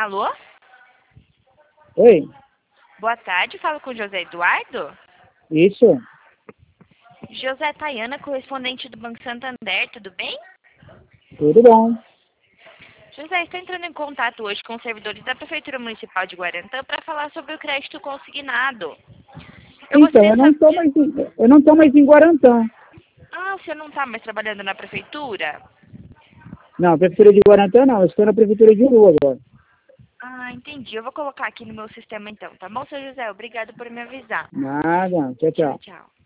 Alô? Oi, Boa tarde, falo com o José Eduardo. isso? José Tayana, correspondente do Banco Santander, tudo bem? Tudo bom. José, estou entrando em contato hoje com os servidores da Prefeitura Municipal de Guarantã para falar sobre o crédito consignado. Então, eu não tô mais em Guarantã. Ah, o senhor não está mais trabalhando na Prefeitura? Não, a Prefeitura de Guarantã não, eu estou na Prefeitura de Uru agora. Ah, entendi. Eu vou colocar aqui no meu sistema então, tá bom, seu José? Obrigado por me avisar. Nada, tchau, Tchau, tchau. tchau.